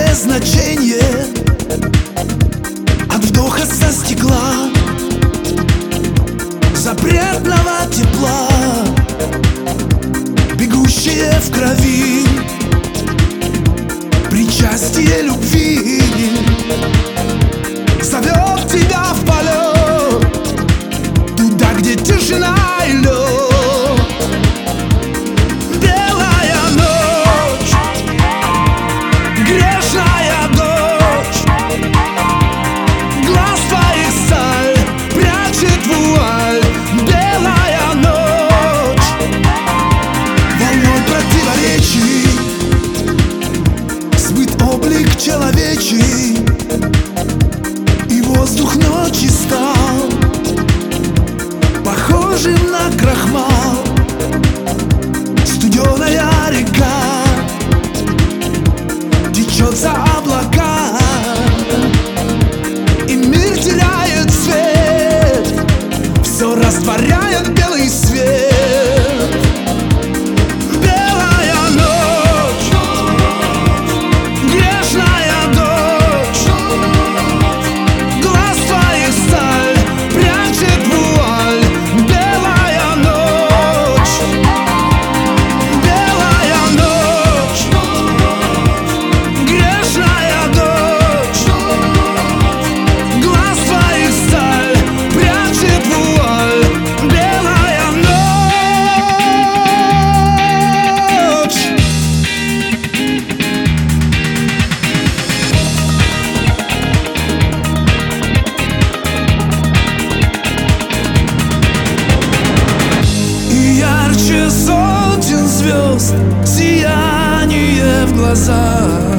без значения от вдоха со стекла, запретного тепла, бегущее в крови, причастие любви зовет тебя в полет, туда, где тишина и лед. Белая ночь, грешная дочь, глаз твоих сталь прячет вуаль. Белая ночь, волной противоречий смыт облик человечий, и воздух ночи стал похожим на крахмал. Студеная река течет за облака, и мир теряет цвет, все растворяет белый свет. Белая ночь, грешная дочь, глаз твоих сталь прячет вуаль. Белая ночь, белая ночь, грешная дочь, глаз твоих сталь прячет вуаль. Белая ночь. И ярче сотен звезд сияние в глазах.